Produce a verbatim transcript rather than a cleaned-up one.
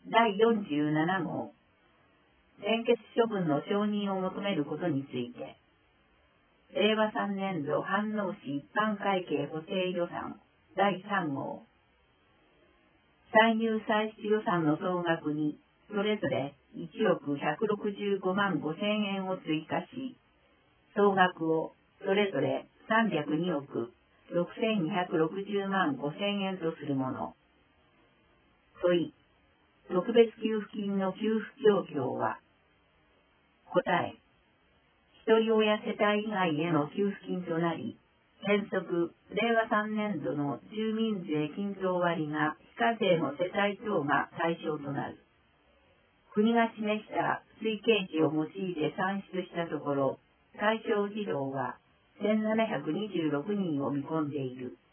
だいよんじゅうなな号、専決処分の承認を求めることについて、れいわさんねんど飯能市一般会計補正予算だいさん号、歳入歳出予算の総額にそれぞれいちおくひゃくろくじゅうごまんごせんえんを追加し、総額をそれぞれさんびゃくにおくろくせんにひゃくろくじゅうまんごせんえんとするもの。問い、特別給付金の給付状況は、答え、ひとり親世帯以外への給付金となり、原則、れいわさんねんどの住民税均等割が非課税の世帯等が対象となる。国が示した推計値を用いて算出したところ、対象児童はせんななひゃくにじゅうろくにんを見込んでいる。